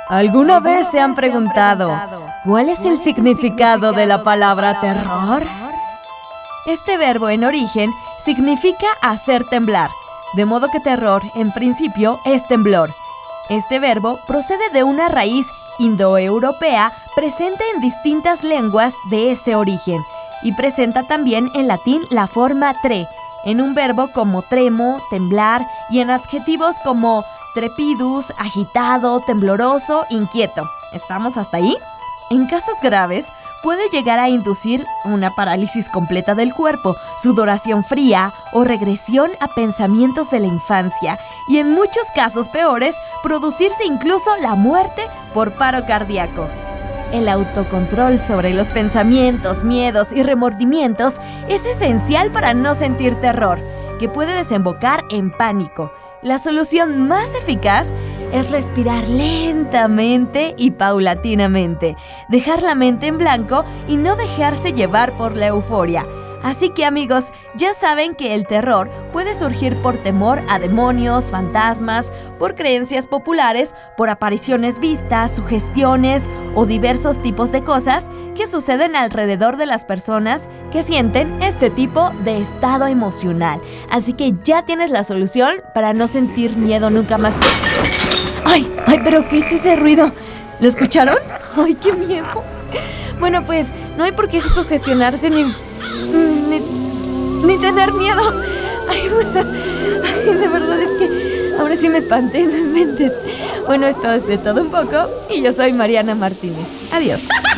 ¿Alguna vez se han preguntado cuál es el significado de la palabra terror? Este verbo en origen significa hacer temblar, de modo que terror en principio es temblor. Este verbo procede de una raíz indoeuropea presente en distintas lenguas de ese origen y presenta también en latín la forma tre, en un verbo como tremo, temblar y en adjetivos como trepidus, agitado, tembloroso, inquieto. ¿Estamos hasta ahí? En casos graves, puede llegar a inducir una parálisis completa del cuerpo, sudoración fría o regresión a pensamientos de la infancia y en muchos casos peores, producirse incluso la muerte por paro cardíaco. El autocontrol sobre los pensamientos, miedos y remordimientos es esencial para no sentir terror, que puede desembocar en pánico. La solución más eficaz es respirar lentamente y paulatinamente, dejar la mente en blanco y no dejarse llevar por la euforia. Así que amigos, ya saben que el terror puede surgir por temor a demonios, fantasmas, por creencias populares, por apariciones vistas, sugestiones o diversos tipos de cosas que suceden alrededor de las personas que sienten este tipo de estado emocional. Así que ya tienes la solución para no sentir miedo nunca más. ¡Ay! ¿Pero qué es ese ruido? ¿Lo escucharon? ¡Ay, qué miedo! Bueno, pues no hay por qué sugestionarse ni tener miedo. Ay, de verdad es que ahora sí me espanté, no inventes. Bueno, esto es de todo un poco y yo soy Mariana Martínez. Adiós.